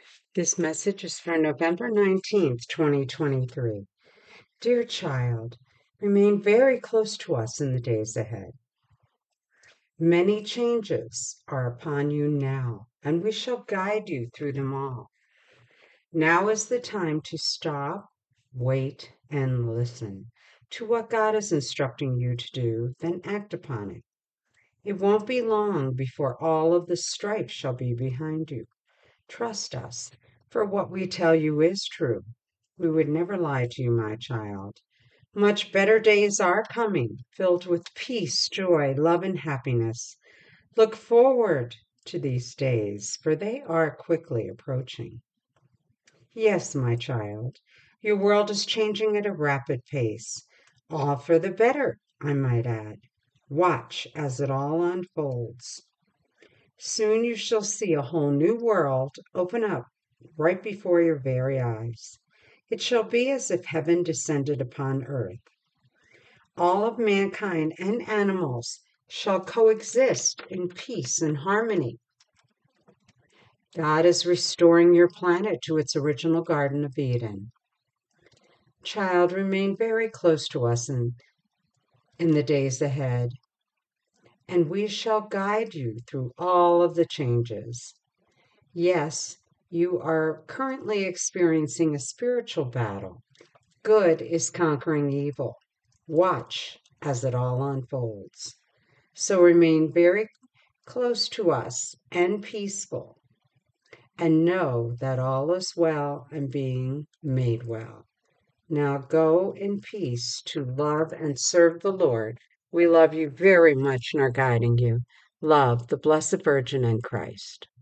This message is for November 19th, 2023. Dear child, remain very close to us in the days ahead. Many changes are upon you now, and we shall guide you through them all. Now is the time to stop, wait, and listen to what God is instructing you to do, then act upon it. It won't be long before all of the strife shall be behind you. Trust us, for what we tell you is true. We would never lie to you, my child. Much better days are coming, filled with peace, joy, love, and happiness. Look forward to these days, for they are quickly approaching. Yes, my child, your world is changing at a rapid pace, all for the better, I might add. Watch as it all unfolds. Soon you shall see a whole new world open up right before your very eyes. It shall be as if heaven descended upon earth. All of mankind and animals shall coexist in peace and harmony. God is restoring your planet to its original Garden of Eden. Child, remain very close to us in the days ahead, and we shall guide you through all of the changes. Yes, you are currently experiencing a spiritual battle. Good is conquering evil. Watch as it all unfolds. So remain very close to us and peaceful, and know that all is well and being made well. Now go in peace to love and serve the Lord. We love you very much and are guiding you. Love, the Blessed Virgin and Christ.